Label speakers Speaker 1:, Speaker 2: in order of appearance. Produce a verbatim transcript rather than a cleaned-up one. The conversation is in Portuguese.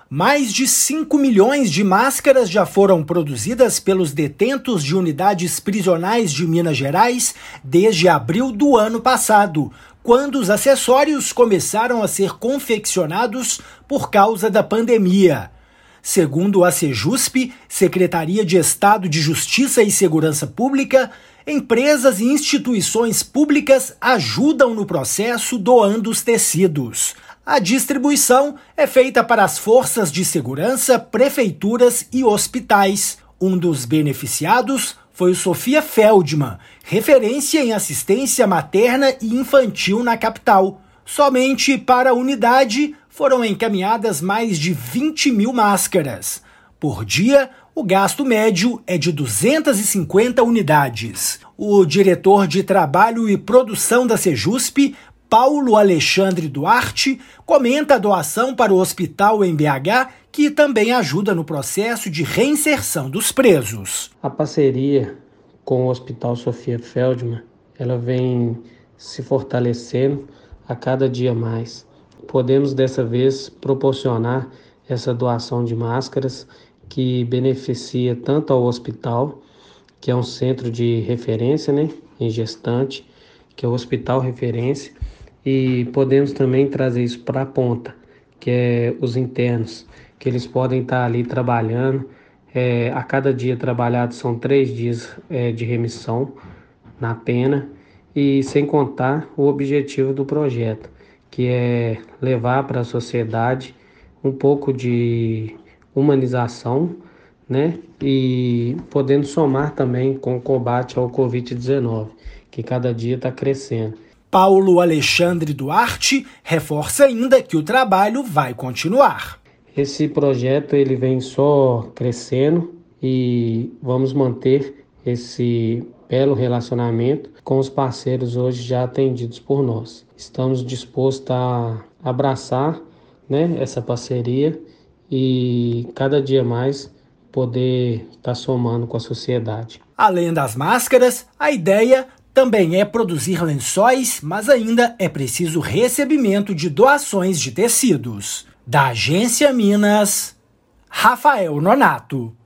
Speaker 1: Mais de cinco milhões de máscaras já foram produzidas pelos detentos de unidades prisionais de Minas Gerais desde abril do ano passado, quando os acessórios começaram a ser confeccionados por causa da pandemia. Segundo a Sejusp, Secretaria de Estado de Justiça e Segurança Pública, empresas e instituições públicas ajudam no processo doando os tecidos. A distribuição é feita para as forças de segurança, prefeituras e hospitais. Um dos beneficiados foi o Sofia Feldman, referência em assistência materna e infantil na capital. Somente para a unidade foram encaminhadas mais de vinte mil máscaras. Por dia, o gasto médio é de duzentas e cinquenta unidades. O diretor de Trabalho e Produção da Sejusp, Paulo Alexandre Duarte, comenta a doação para o hospital em B H, que também ajuda no processo de reinserção dos presos.
Speaker 2: A parceria com o Hospital Sofia Feldman, ela vem se fortalecendo a cada dia mais. Podemos dessa vez proporcionar essa doação de máscaras que beneficia tanto ao hospital, que é um centro de referência, né, em gestante, que é o hospital referência, e podemos também trazer isso para a ponta, que é os internos, que eles podem estar ali trabalhando. É, a cada dia trabalhado são três dias é, de remissão na pena, e sem contar o objetivo do projeto, que é levar para a sociedade um pouco de humanização, né? E podendo somar também com o combate ao covid dezenove, que cada dia está crescendo.
Speaker 1: Paulo Alexandre Duarte reforça ainda que o trabalho vai continuar.
Speaker 2: Esse projeto ele vem só crescendo e vamos manter esse belo relacionamento com os parceiros hoje já atendidos por nós. Estamos dispostos a abraçar, né, essa parceria e cada dia mais poder estar somando com a sociedade.
Speaker 1: Além das máscaras, a ideia também é produzir lençóis, mas ainda é preciso recebimento de doações de tecidos. Da Agência Minas, Rafael Nonato.